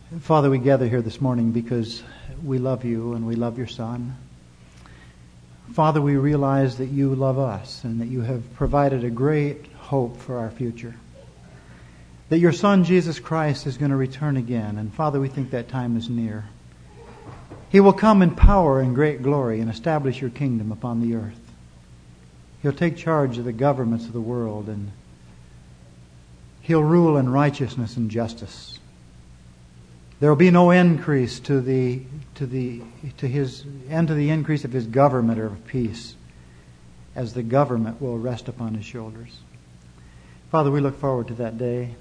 Father, we gather here this morning because we love you and we love your Son. Father, we realize that you love us and that you have provided a great hope for our future. That your Son, Jesus Christ, is going to return again. And Father, we think that time is near. He will come in power and great glory and establish your kingdom upon the earth. He'll take charge of the governments of the world, and He'll rule in righteousness and justice. There will be no increase to the increase of His government or of peace, as the government will rest upon His shoulders. Father, we look forward to that day.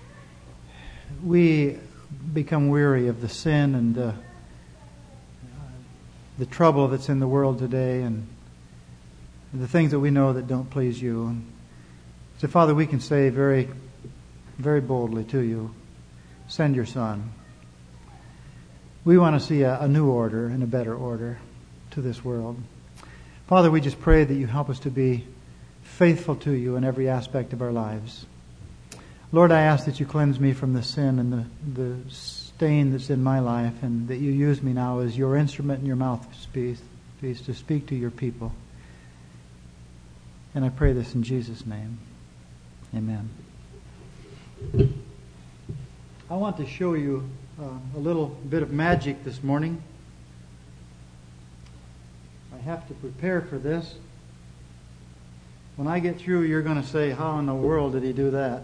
We become weary of the sin and the trouble that's in the world today, and the things that we know that don't please you. And so, Father, we can say very, very boldly to you, send your Son. We want to see a new order and a better order to this world. Father, we just pray that you help us to be faithful to you in every aspect of our lives. Lord, I ask that you cleanse me from the sin and the stain that's in my life, and that you use me now as your instrument in your mouthpiece to speak to your people. And I pray this in Jesus' name. Amen. I want to show you a little bit of magic this morning. I have to prepare for this. When I get through, you're going to say, how in the world did he do that?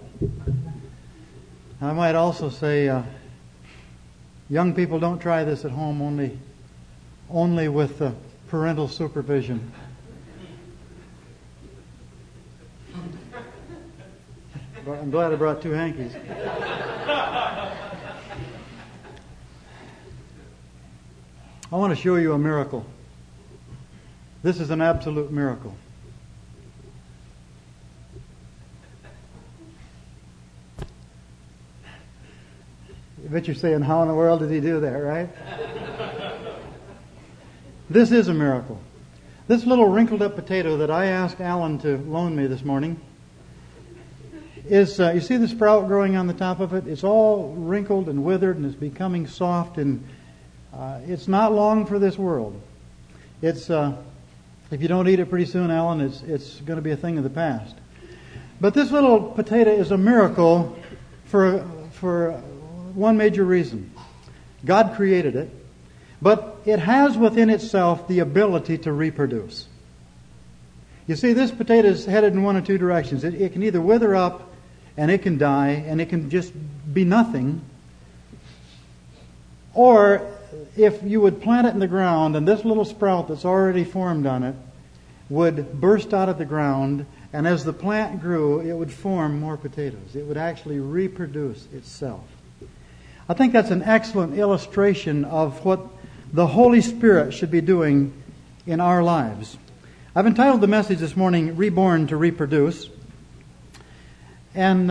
I might also say, young people, don't try this at home, only with parental supervision. But I'm glad I brought two hankies. I want to show you a miracle. This is an absolute miracle. I bet you're saying, how in the world did he do that, right? This is a miracle. This little wrinkled up potato that I asked Alan to loan me this morning is, you see the sprout growing on the top of it? It's all wrinkled and withered and it's becoming soft, and it's not long for this world. It's if you don't eat it pretty soon, Alan, it's going to be a thing of the past. But this little potato is a miracle for one major reason. God created it, but it has within itself the ability to reproduce. You see, this potato is headed in one of two directions. It can either wither up and it can die and it can just be nothing, or if you would plant it in the ground and this little sprout that's already formed on it would burst out of the ground, and as the plant grew, it would form more potatoes. It would actually reproduce itself. I think that's an excellent illustration of what the Holy Spirit should be doing in our lives. I've entitled the message this morning, Reborn to Reproduce. And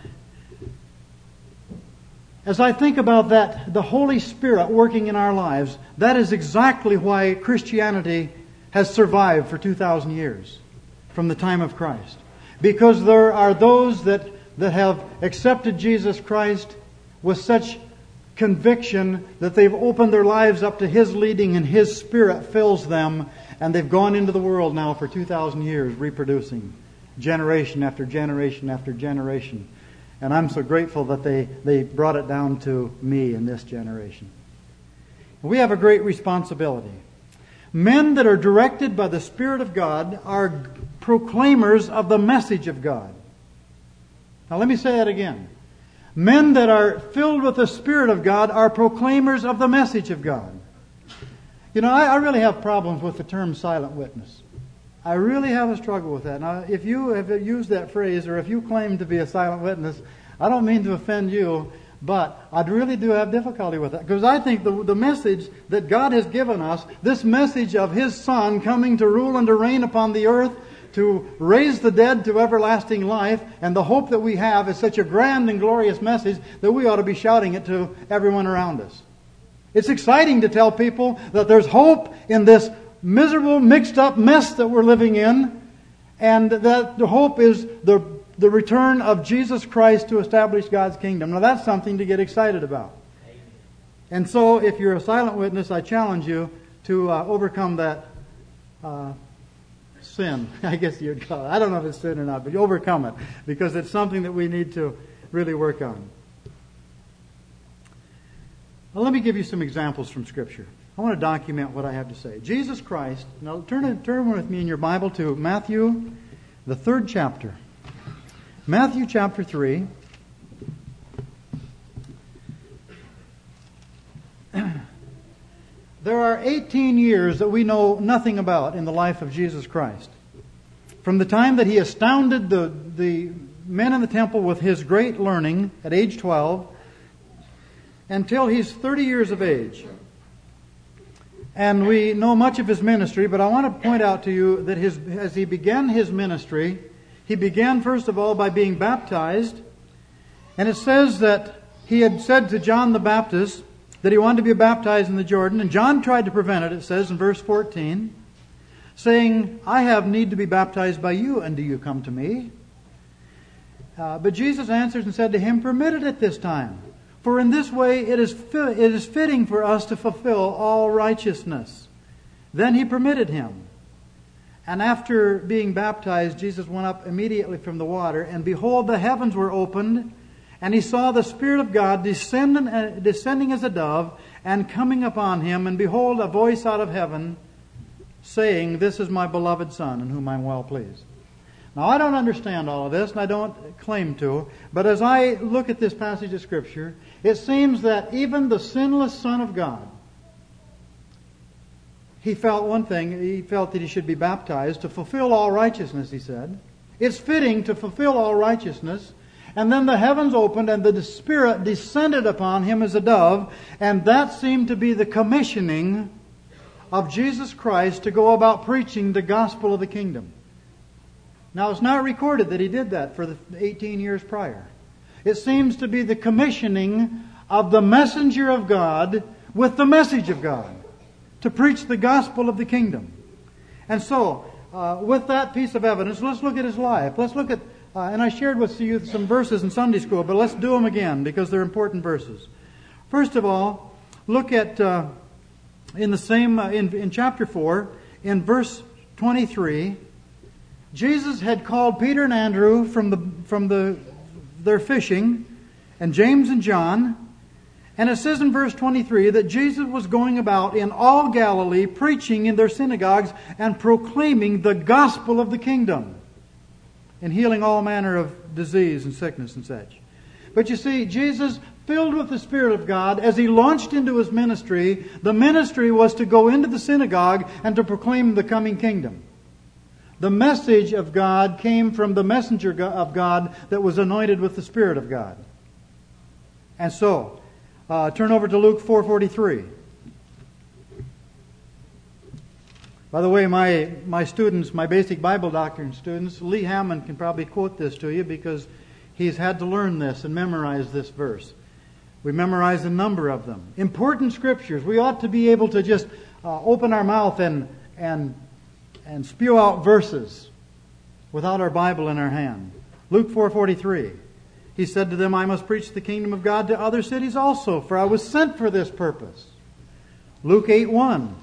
as I think about that, the Holy Spirit working in our lives, that is exactly why Christianity has survived for 2,000 years from the time of Christ. Because there are those that have accepted Jesus Christ with such conviction that they've opened their lives up to His leading and His Spirit fills them, and they've gone into the world now for 2,000 years reproducing generation after generation after generation. And I'm so grateful that they brought it down to me in this generation. We have a great responsibility. Men that are directed by the Spirit of God are proclaimers of the message of God. Now let me say that again. Men that are filled with the Spirit of God are proclaimers of the message of God. You know, I really have problems with the term silent witness. I really have a struggle with that. Now, if you have used that phrase, or if you claim to be a silent witness, I don't mean to offend you, but I really do have difficulty with that. Because I think the message that God has given us, this message of His Son coming to rule and to reign upon the earth, to raise the dead to everlasting life, and the hope that we have is such a grand and glorious message that we ought to be shouting it to everyone around us. It's exciting to tell people that there's hope in this miserable, mixed up mess that we're living in, and that the hope is the return of Jesus Christ to establish God's kingdom. Now that's something to get excited about. And so, if you're a silent witness, I challenge you to overcome that sin. I guess you'd call it. I don't know if it's sin or not, but you overcome it, because it's something that we need to really work on. Well, let me give you some examples from Scripture. I want to document what I have to say. Jesus Christ. Now, turn with me in your Bible to Matthew, the 3rd chapter. Matthew chapter 3. There are 18 years that we know nothing about in the life of Jesus Christ. From the time that He astounded the men in the temple with His great learning at age 12 until He's 30 years of age. And we know much of His ministry, but I want to point out to you that as He began His ministry, He began first of all by being baptized. And it says that He had said to John the Baptist that He wanted to be baptized in the Jordan. And John tried to prevent it, it says in verse 14, saying, I have need to be baptized by you, and do you come to me? But Jesus answered and said to him, permit it at this time. For in this way it is fitting for us to fulfill all righteousness. Then He permitted him. And after being baptized, Jesus went up immediately from the water, and behold, the heavens were opened, and He saw the Spirit of God descending as a dove and coming upon Him. And behold, a voice out of heaven saying, this is my beloved Son, in whom I am well pleased. Now, I don't understand all of this, and I don't claim to. But as I look at this passage of Scripture, it seems that even the sinless Son of God, He felt one thing. He felt that He should be baptized to fulfill all righteousness, He said. It's fitting to fulfill all righteousness. And then the heavens opened and the Spirit descended upon Him as a dove. And that seemed to be the commissioning of Jesus Christ to go about preaching the gospel of the kingdom. Now, it's not recorded that He did that for the 18 years prior. It seems to be the commissioning of the messenger of God with the message of God to preach the gospel of the kingdom. And so, with that piece of evidence, let's look at His life. Let's look at and I shared with you some verses in Sunday school, but let's do them again because they're important verses. First of all, look at in chapter 4, in verse 23, Jesus had called Peter and Andrew from their fishing, and James and John, and it says in verse 23 that Jesus was going about in all Galilee, preaching in their synagogues and proclaiming the gospel of the kingdom, and healing all manner of disease and sickness and such. But you see, Jesus, filled with the Spirit of God, as He launched into His ministry, the ministry was to go into the synagogue and to proclaim the coming kingdom. The message of God came from the messenger of God that was anointed with the Spirit of God. And so, turn over to Luke 4:43. By the way, my students, my basic Bible doctrine students, Lee Hammond can probably quote this to you because he's had to learn this and memorize this verse. We memorize a number of them. Important scriptures. We ought to be able to just open our mouth and spew out verses without our Bible in our hand. Luke 4:43. He said to them, I must preach the kingdom of God to other cities also, for I was sent for this purpose. Luke 8:1.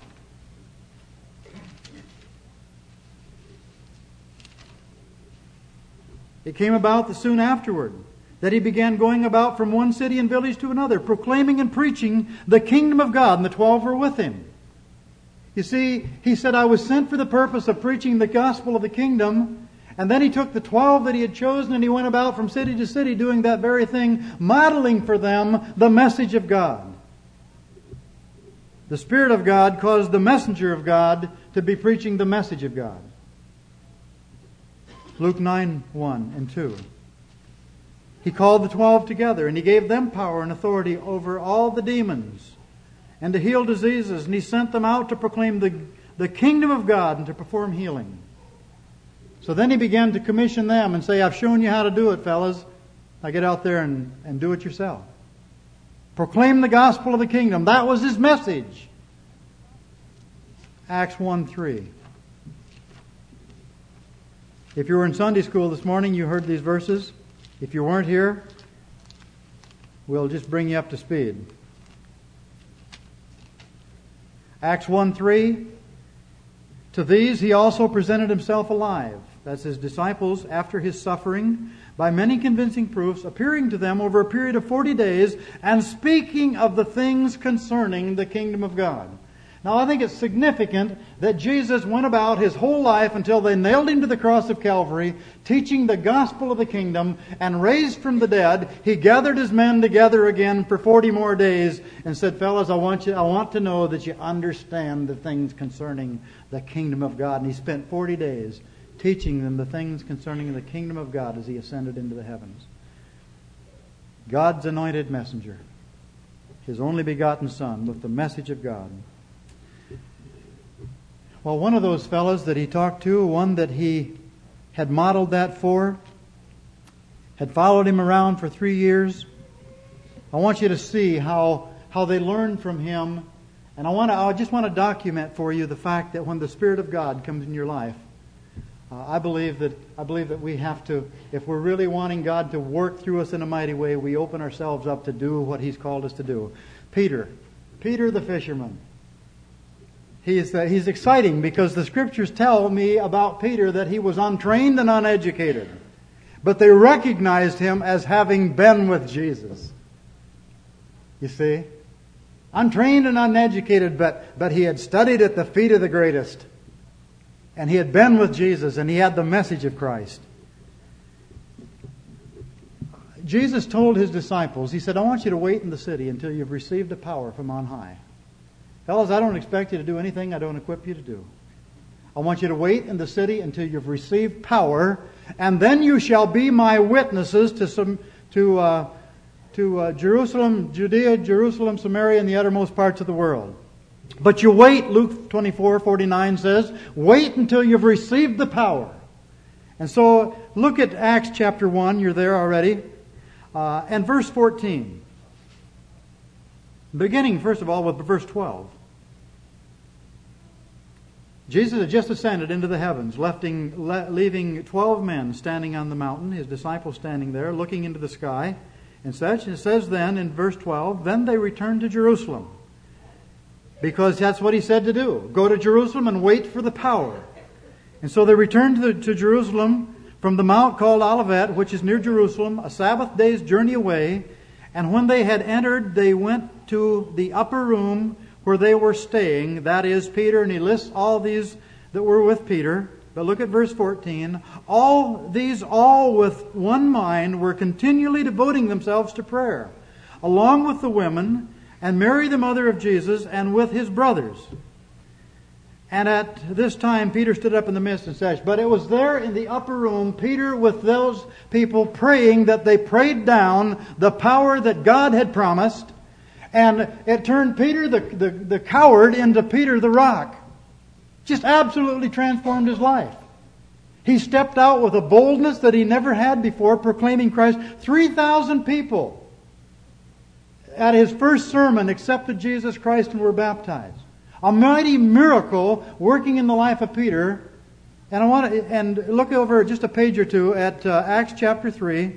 It came about that soon afterward that He began going about from one city and village to another, proclaiming and preaching the kingdom of God, and the 12 were with Him. You see, He said, I was sent for the purpose of preaching the gospel of the kingdom, and then He took the 12 that He had chosen and He went about from city to city doing that very thing, modeling for them the message of God. The Spirit of God caused the messenger of God to be preaching the message of God. Luke 9:1 and 2. He called the 12 together and He gave them power and authority over all the demons and to heal diseases. And He sent them out to proclaim the kingdom of God and to perform healing. So then He began to commission them and say, I've shown you how to do it, fellas. Now get out there and do it yourself. Proclaim the gospel of the kingdom. That was His message. Acts 1:3. If you were in Sunday school this morning, you heard these verses. If you weren't here, we'll just bring you up to speed. Acts 1:3, to these he also presented himself alive, that's his disciples, after his suffering, by many convincing proofs, appearing to them over a period of 40 days, and speaking of the things concerning the kingdom of God. Now I think it's significant that Jesus went about his whole life until they nailed him to the cross of Calvary, teaching the gospel of the kingdom, and raised from the dead. He gathered his men together again for 40 more days and said, fellas, I want to know that you understand the things concerning the kingdom of God. And he spent 40 days teaching them the things concerning the kingdom of God as he ascended into the heavens. God's anointed messenger, his only begotten Son, with the message of God. Well, one of those fellows that he talked to, one that he had modeled that for, had followed him around for 3 years. I want you to see how they learned from him. And I just want to document for you the fact that when the Spirit of God comes in your life, I believe that we have to, if we're really wanting God to work through us in a mighty way, we open ourselves up to do what He's called us to do. Peter the fisherman. He's exciting because the Scriptures tell me about Peter that he was untrained and uneducated. But they recognized him as having been with Jesus. You see? Untrained and uneducated, but he had studied at the feet of the greatest. And he had been with Jesus, and he had the message of Christ. Jesus told His disciples, He said, I want you to wait in the city until you've received a power from on high. Fellas, I don't expect you to do anything I don't equip you to do. I want you to wait in the city until you've received power, and then you shall be my witnesses to Jerusalem, Judea, Jerusalem, Samaria, and the uttermost parts of the world. But you wait, Luke 24:49 says, wait until you've received the power. And so look at Acts chapter 1, you're there already, and verse 14. Beginning, first of all, with verse 12. Jesus had just ascended into the heavens, leaving 12 men standing on the mountain, His disciples standing there, looking into the sky and such. And it says then in verse 12, then they returned to Jerusalem. Because that's what He said to do. Go to Jerusalem and wait for the power. And so they returned to Jerusalem from the mount called Olivet, which is near Jerusalem, a Sabbath day's journey away. And when they had entered, they went to the upper room where they were staying. That is Peter, and he lists all these that were with Peter. But look at verse 14. All with one mind were continually devoting themselves to prayer, along with the women, and Mary the mother of Jesus, and with his brothers. And at this time Peter stood up in the midst and said, but it was there in the upper room, Peter with those people praying, that they prayed down the power that God had promised. And it turned Peter the coward into Peter the rock. Just absolutely transformed his life. He stepped out with a boldness that he never had before, proclaiming Christ. 3,000 people at his first sermon accepted Jesus Christ and were baptized. A mighty miracle working in the life of Peter. And look over just a page or two at Acts chapter 3.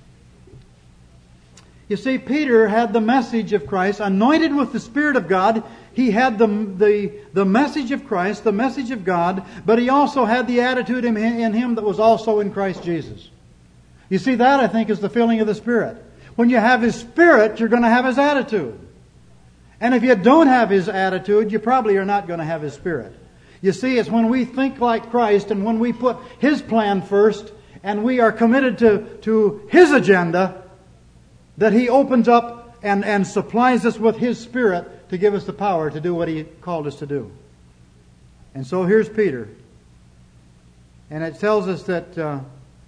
You see, Peter had the message of Christ, anointed with the Spirit of God. He had the message of Christ, the message of God, but he also had the attitude in him that was also in Christ Jesus. You see, that I think is the filling of the Spirit. When you have His Spirit, you're going to have His attitude. And if you don't have His attitude, you probably are not going to have His Spirit. You see, it's when we think like Christ and when we put His plan first and we are committed to His agenda, that He opens up and supplies us with His Spirit to give us the power to do what He called us to do. And so here's Peter. And it tells us that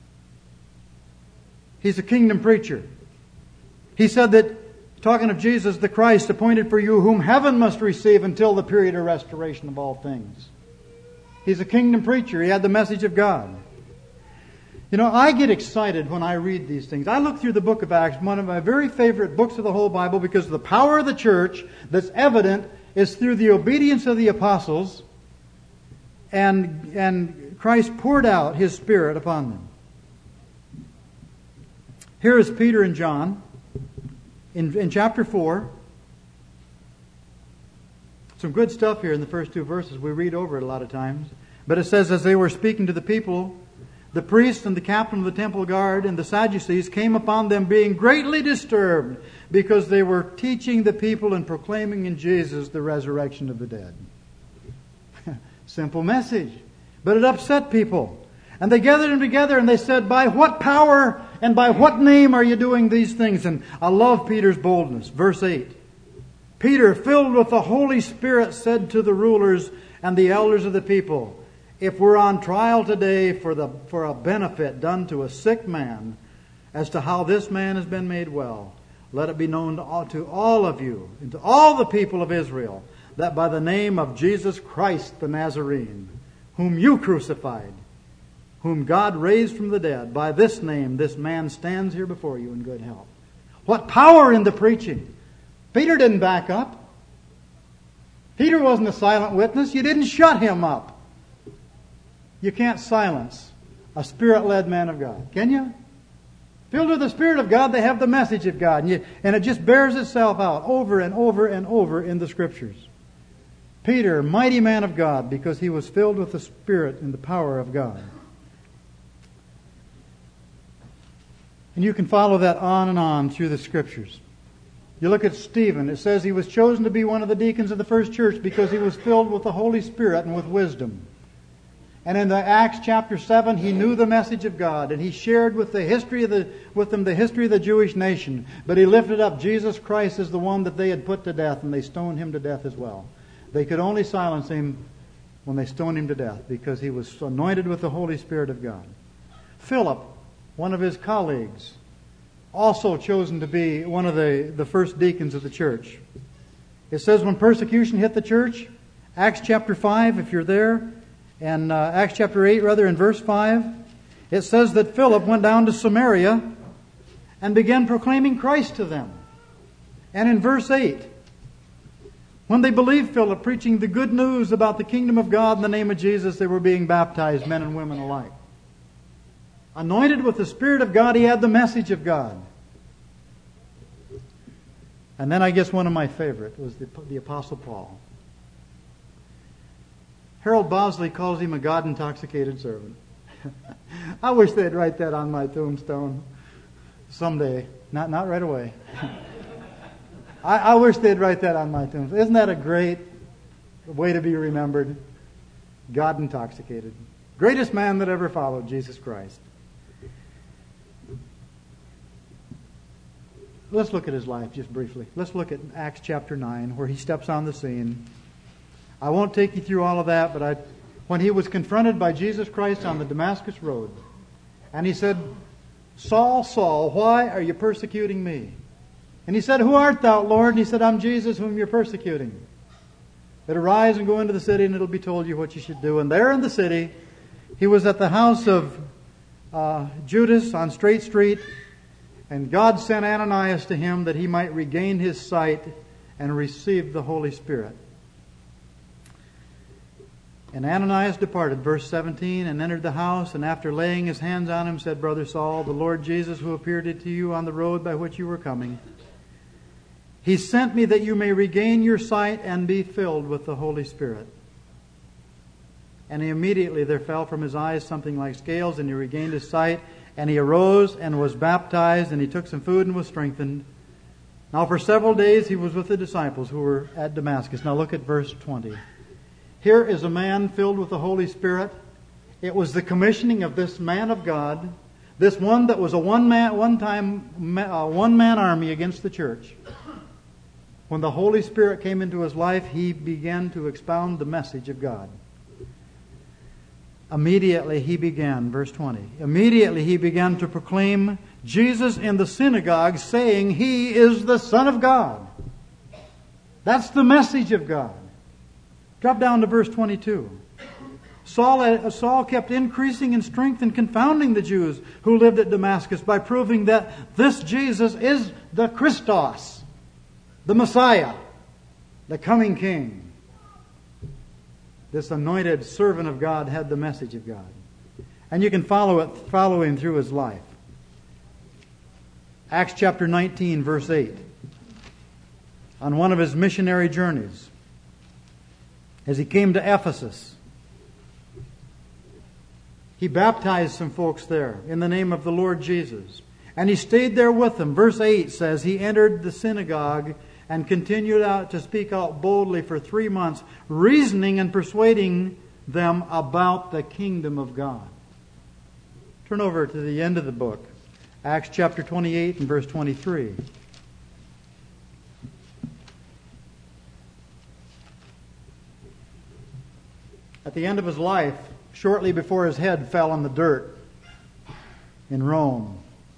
he's a kingdom preacher. He said that, talking of Jesus, the Christ appointed for you, whom heaven must receive until the period of restoration of all things. He's a kingdom preacher. He had the message of God. You know, I get excited when I read these things. I look through the book of Acts, one of my very favorite books of the whole Bible, because the power of the church that's evident is through the obedience of the apostles, and Christ poured out His Spirit upon them. Here is Peter and John in chapter 4. Some good stuff here in the first two verses. We read over it a lot of times. But it says, as they were speaking to the people, the priest and the captain of the temple guard and the Sadducees came upon them being greatly disturbed because they were teaching the people and proclaiming in Jesus the resurrection of the dead. Simple message. But it upset people. And they gathered them together and they said, by what power and by what name are you doing these things? And I love Peter's boldness. Verse 8. Peter, filled with the Holy Spirit, said to the rulers and the elders of the people, if we're on trial today for a benefit done to a sick man as to how this man has been made well, let it be known to all of you and to all the people of Israel that by the name of Jesus Christ the Nazarene, whom you crucified, whom God raised from the dead, by this name this man stands here before you in good health. What power in the preaching! Peter didn't back up. Peter wasn't a silent witness. You didn't shut him up. You can't silence a Spirit-led man of God, can you? Filled with the Spirit of God, they have the message of God. And it just bears itself out over and over and over in the Scriptures. Peter, mighty man of God, because he was filled with the Spirit and the power of God. And you can follow that on and on through the Scriptures. You look at Stephen, it says he was chosen to be one of the deacons of the first church because he was filled with the Holy Spirit and with wisdom. And in the Acts chapter 7, he knew the message of God, and he shared with them the history of the Jewish nation. But he lifted up Jesus Christ as the one that they had put to death, and they stoned him to death as well. They could only silence him when they stoned him to death because he was anointed with the Holy Spirit of God. Philip, one of his colleagues, also chosen to be one of the first deacons of the church. It says when persecution hit the church, Acts chapter 5, if you're there, and Acts chapter 8, rather, in verse 5, it says that Philip went down to Samaria and began proclaiming Christ to them. And in verse 8, when they believed Philip preaching the good news about the kingdom of God in the name of Jesus, they were being baptized, men and women alike. Anointed with the Spirit of God, he had the message of God. And then I guess one of my favorite was the Apostle Paul. Harold Bosley calls him a God-intoxicated servant. I wish they'd write that on my tombstone someday. Not right away. I wish they'd write that on my tombstone. Isn't that a great way to be remembered? God-intoxicated. Greatest man that ever followed Jesus Christ. Let's look at his life just briefly. Let's look at Acts chapter 9 where he steps on the scene. I won't take you through all of that, but when he was confronted by Jesus Christ on the Damascus road, and he said, Saul, Saul, why are you persecuting me? And he said, who art thou, Lord? And he said, I'm Jesus whom you're persecuting. But arise and go into the city and it'll be told you what you should do. And there in the city, he was at the house of Judas on Straight Street, and God sent Ananias to him that he might regain his sight and receive the Holy Spirit. And Ananias departed, verse 17, and entered the house, and after laying his hands on him, said, Brother Saul, the Lord Jesus, who appeared to you on the road by which you were coming, He sent me that you may regain your sight and be filled with the Holy Spirit. And immediately there fell from his eyes something like scales, and he regained his sight, and he arose and was baptized, and he took some food and was strengthened. Now for several days he was with the disciples who were at Damascus. Now look at verse 20. Here is a man filled with the Holy Spirit. It was the commissioning of this man of God, this one that was a one-man army against the church. When the Holy Spirit came into his life, he began to expound the message of God. Immediately he began, verse 20, immediately he began to proclaim Jesus in the synagogue, saying, He is the Son of God. That's the message of God. Drop down to verse 22. Saul kept increasing in strength and confounding the Jews who lived at Damascus by proving that this Jesus is the Christos, the Messiah, the coming King. This anointed servant of God had the message of God. And you can follow him through his life. Acts chapter 19, verse 8. On one of his missionary journeys, as he came to Ephesus. He baptized some folks there in the name of the Lord Jesus. And he stayed there with them. Verse 8 says, he entered the synagogue and continued out to speak out boldly for 3 months, reasoning and persuading them about the kingdom of God. Turn over to the end of the book, Acts chapter 28 and verse 23. At the end of his life, shortly before his head fell in the dirt in Rome,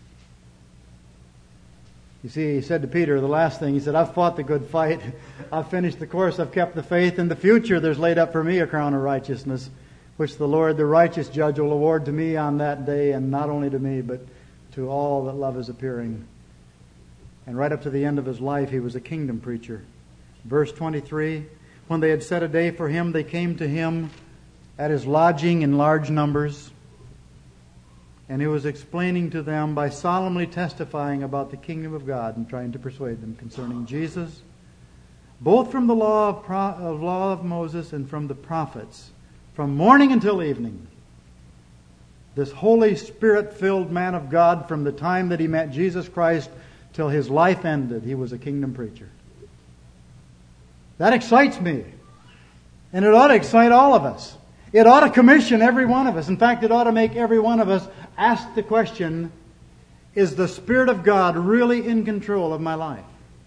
you see, he said to Peter, the last thing, he said, I've fought the good fight. I've finished the course. I've kept the faith. In the future, there's laid up for me a crown of righteousness, which the Lord, the righteous judge, will award to me on that day, and not only to me, but to all that love is appearing. And right up to the end of his life, he was a kingdom preacher. Verse 23, when they had set a day for him, they came to him at his lodging in large numbers. And he was explaining to them by solemnly testifying about the kingdom of God and trying to persuade them concerning Jesus, both from the law of Moses and from the prophets, from morning until evening. This Holy Spirit-filled man of God, from the time that he met Jesus Christ till his life ended, he was a kingdom preacher. That excites me. And it ought to excite all of us. It ought to commission every one of us. In fact, it ought to make every one of us ask the question, is the Spirit of God really in control of my life?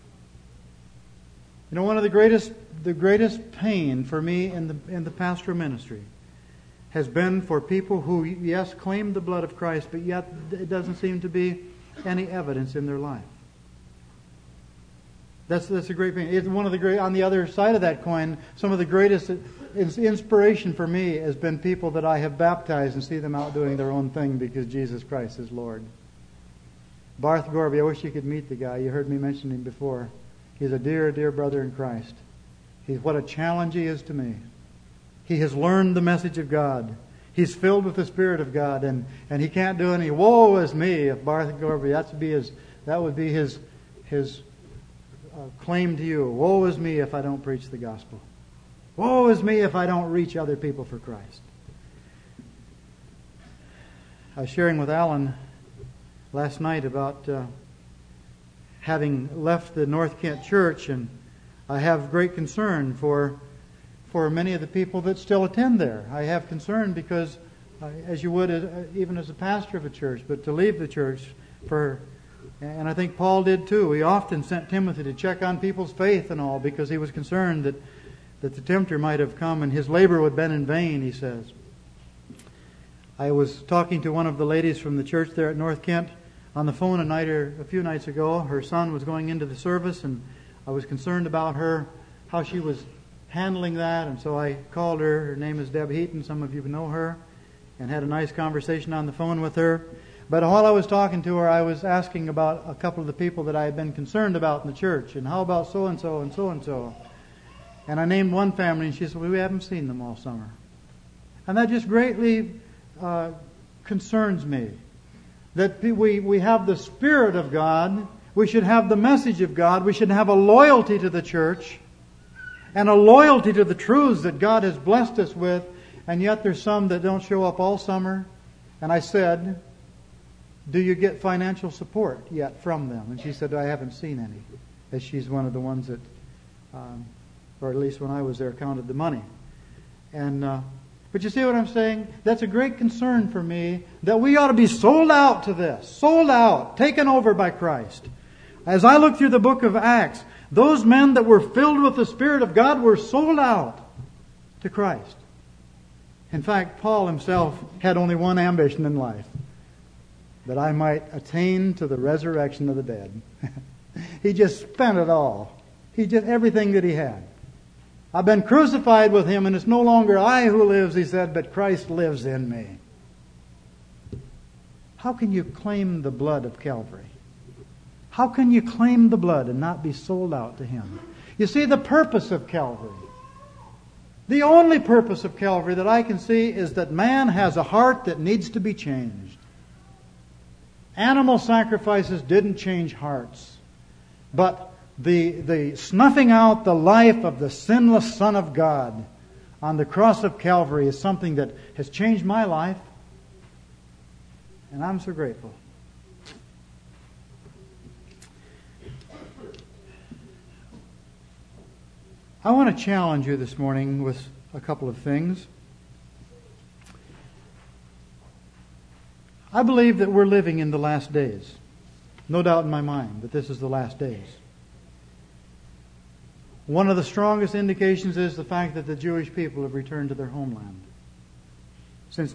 You know, one of the greatest pain for me in the pastoral ministry has been for people who, yes, claim the blood of Christ, but yet it doesn't seem to be any evidence in their life. That's a great pain. It's one of the great. On the other side of that coin, some of the greatest inspiration for me has been people that I have baptized and see them out doing their own thing because Jesus Christ is Lord. Barth Gorby, I wish you could meet the guy. You heard me mention him before. He's a dear, dear brother in Christ. What a challenge he is to me. He has learned the message of God. He's filled with the Spirit of God, and he can't do any woe is me if Barth Gorby. That would be his claim to you. Woe is me if I don't preach the gospel. Woe is me if I don't reach other people for Christ. I was sharing with Alan last night about having left the North Kent Church, and I have great concern for many of the people that still attend there. I have concern because, as you would even as a pastor of a church, but to leave the church and I think Paul did too. He often sent Timothy to check on people's faith and all because he was concerned that the tempter might have come and his labor would have been in vain, he says. I was talking to one of the ladies from the church there at North Kent on the phone a few nights ago. Her son was going into the service, and I was concerned about her, how she was handling that, and so I called her. Her name is Deb Heaton. Some of you know her, and had a nice conversation on the phone with her. But while I was talking to her, I was asking about a couple of the people that I had been concerned about in the church, and how about so-and-so and so-and-so. And I named one family, and she said, well, we haven't seen them all summer. And that just greatly concerns me. That we have the Spirit of God, we should have the message of God, we should have a loyalty to the church, and a loyalty to the truths that God has blessed us with, and yet there's some that don't show up all summer. And I said, do you get financial support yet from them? And she said, I haven't seen any, as she's one of the ones that, or at least when I was there, counted the money. And but you see what I'm saying? That's a great concern for me, that we ought to be sold out to this, sold out, taken over by Christ. As I look through the book of Acts, those men that were filled with the Spirit of God were sold out to Christ. In fact, Paul himself had only one ambition in life, that I might attain to the resurrection of the dead. He just spent it all. He did everything that he had. I've been crucified with Him, and it's no longer I who lives, he said, but Christ lives in me. How can you claim the blood of Calvary? How can you claim the blood and not be sold out to Him? You see, the purpose of Calvary, the only purpose of Calvary that I can see, is that man has a heart that needs to be changed. Animal sacrifices didn't change hearts, but the snuffing out the life of the sinless Son of God on the cross of Calvary is something that has changed my life, and I'm so grateful. I want to challenge you this morning with a couple of things. I believe that we're living in the last days. No doubt in my mind that this is the last days. One of the strongest indications is the fact that the Jewish people have returned to their homeland. Since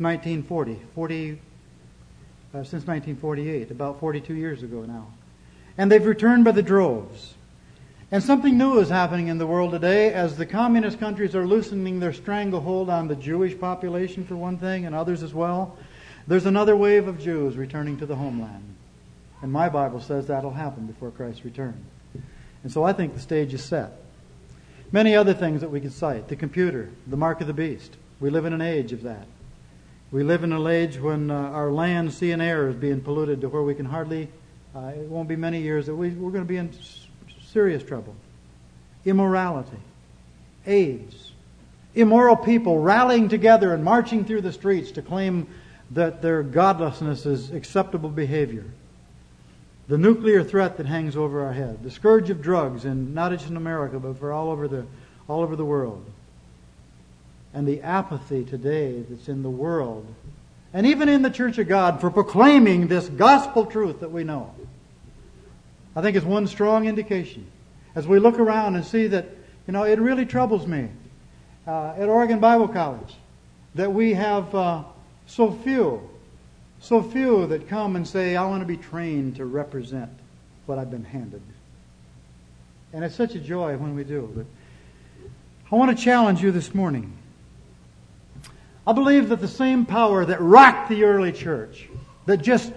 1948, about 42 years ago now. And they've returned by the droves. And something new is happening in the world today as the communist countries are loosening their stranglehold on the Jewish population, for one thing, and others as well. There's another wave of Jews returning to the homeland. And my Bible says that'll happen before Christ's return. And so I think the stage is set. Many other things that we could cite. The computer, the mark of the beast. We live in an age of that. We live in an age when our land, sea, and air is being polluted to where we can hardly, it won't be many years that we're going to be in serious trouble. Immorality, AIDS, immoral people rallying together and marching through the streets to claim that their godlessness is acceptable behavior. The nuclear threat that hangs over our head, the scourge of drugs, and not just in America, but for all over the world. And the apathy today that's in the world, and even in the Church of God, for proclaiming this gospel truth that we know. I think it's one strong indication. As we look around and see that, it really troubles me at Oregon Bible College that we have so few that come and say, I want to be trained to represent what I've been handed. And it's such a joy when we do. But I want to challenge you this morning. I believe that the same power that rocked the early church, that just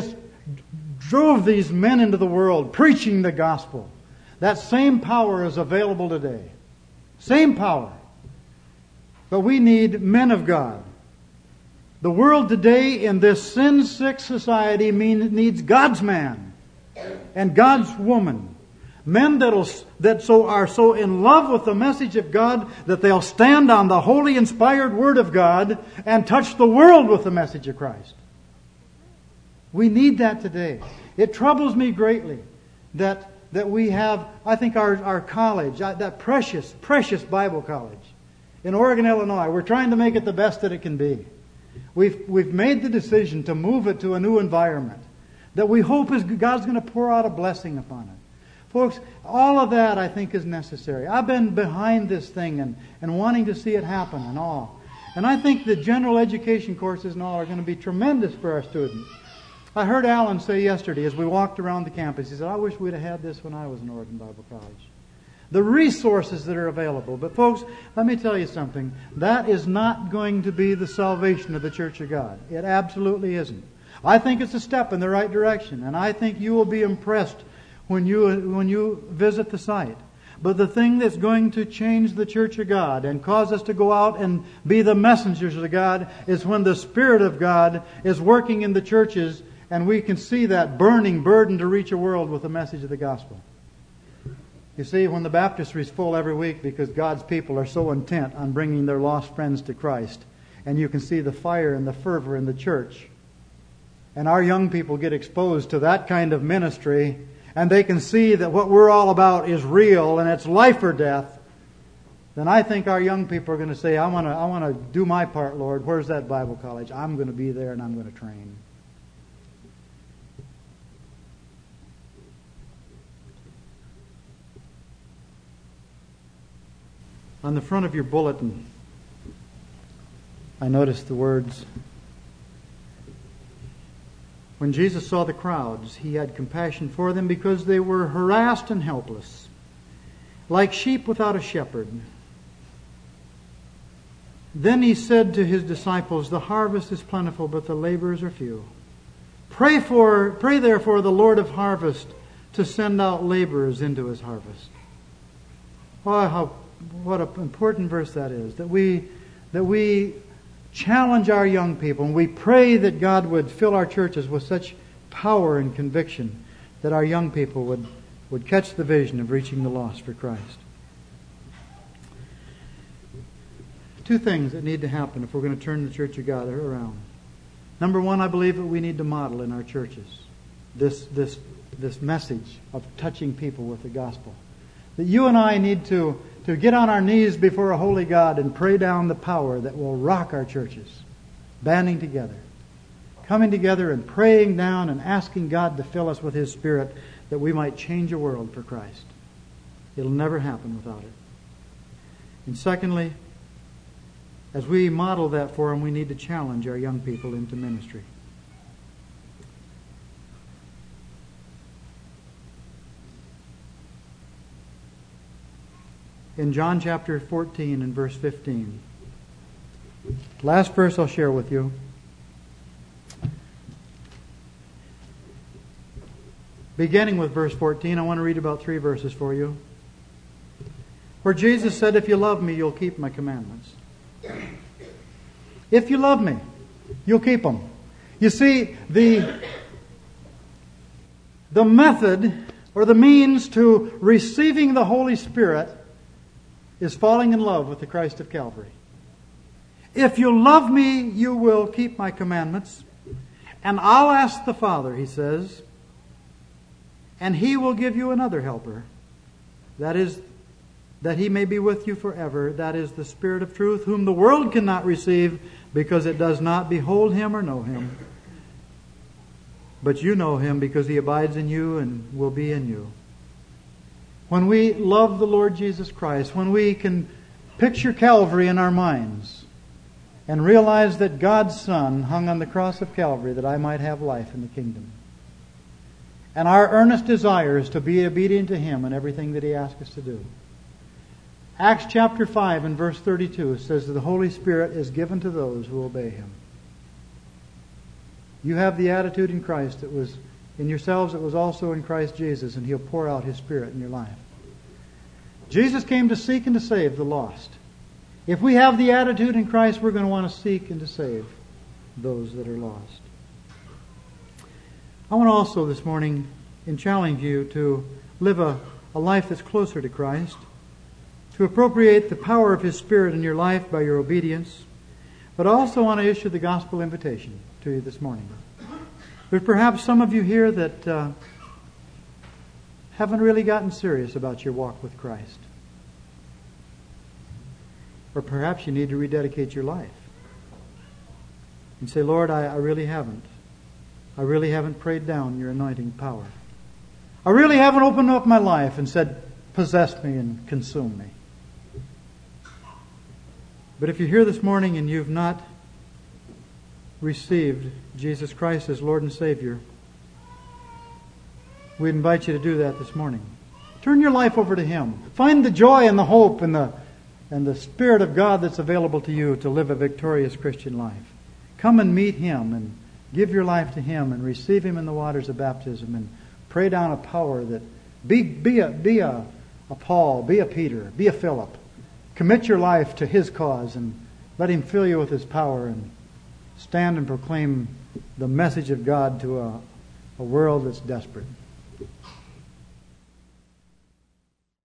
drove these men into the world preaching the gospel, that same power is available today. Same power. But we need men of God. The world today in this sin-sick society needs God's man and God's woman. Men that are so in love with the message of God that they'll stand on the holy inspired Word of God and touch the world with the message of Christ. We need that today. It troubles me greatly that we have, I think, our college, that precious Bible college in Oregon, Illinois. We're trying to make it the best that it can be. We've made the decision to move it to a new environment that we hope God's going to pour out a blessing upon it. Folks, all of that I think is necessary. I've been behind this thing and wanting to see it happen and all. And I think the general education courses and all are going to be tremendous for our students. I heard Alan say yesterday as we walked around the campus, he said, I wish we'd have had this when I was in Oregon Bible College. The resources that are available. But folks, let me tell you something. That is not going to be the salvation of the Church of God. It absolutely isn't. I think it's a step in the right direction. And I think you will be impressed when you visit the site. But the thing that's going to change the Church of God and cause us to go out and be the messengers of God is when the Spirit of God is working in the churches and we can see that burning burden to reach a world with the message of the gospel. You see, when the baptistry is full every week because God's people are so intent on bringing their lost friends to Christ, and you can see the fire and the fervor in the church, and our young people get exposed to that kind of ministry, and they can see that what we're all about is real and it's life or death, then I think our young people are going to say, I want to do my part, Lord. Where's that Bible college? I'm going to be there and I'm going to train. On the front of your bulletin, I noticed the words, when Jesus saw the crowds, He had compassion for them because they were harassed and helpless, like sheep without a shepherd. Then He said to His disciples, the harvest is plentiful, but the laborers are few. Pray therefore the Lord of harvest to send out laborers into His harvest. Oh, what an important verse that is. That we challenge our young people and we pray that God would fill our churches with such power and conviction that our young people would catch the vision of reaching the lost for Christ. two things that need to happen if we're going to turn the Church of God around. Number one, I believe that we need to model in our churches this message of touching people with the gospel. That you and I need to get on our knees before a holy God and pray down the power that will rock our churches, banding together, coming together and praying down and asking God to fill us with His Spirit that we might change a world for Christ. It'll never happen without it. And secondly, as we model that for them, we need to challenge our young people into ministry. In John chapter 14 and verse 15, last verse I'll share with you. Beginning with verse 14, I want to read about 3 verses for you. Where Jesus said, "If you love me, you'll keep my commandments." If you love me, you'll keep them. You see, the method or the means to receiving the Holy Spirit is falling in love with the Christ of Calvary. If you love me, you will keep my commandments. And I'll ask the Father, He says, and He will give you another helper. That is, that He may be with you forever. That is the Spirit of truth, whom the world cannot receive because it does not behold Him or know Him. But you know Him because He abides in you and will be in you. When we love the Lord Jesus Christ, when we can picture Calvary in our minds and realize that God's Son hung on the cross of Calvary that I might have life in the kingdom, and our earnest desire is to be obedient to Him in everything that He asks us to do. Acts chapter 5 and verse 32 says that the Holy Spirit is given to those who obey Him. You have the attitude in Christ that was in yourselves, it was also in Christ Jesus, and He'll pour out His Spirit in your life. Jesus came to seek and to save the lost. If we have the attitude in Christ, we're going to want to seek and to save those that are lost. I want to also this morning challenge you to live a life that's closer to Christ, to appropriate the power of His Spirit in your life by your obedience. But I also want to issue the gospel invitation to you this morning. There's perhaps some of you here that haven't really gotten serious about your walk with Christ. Or perhaps you need to rededicate your life and say, "Lord, I really haven't. I really haven't prayed down your anointing power. I really haven't opened up my life and said, 'Possess me and consume me.'" But if you're here this morning and you've not received Jesus Christ as Lord and Savior, we invite you to do that this morning. Turn your life over to Him. Find the joy and the hope and the Spirit of God that's available to you to live a victorious Christian life. Come and meet Him and give your life to Him and receive Him in the waters of baptism and pray down a power that be a Paul, be a Peter, be a Philip. Commit your life to His cause and let Him fill you with His power and stand and proclaim the message of God to a world that's desperate.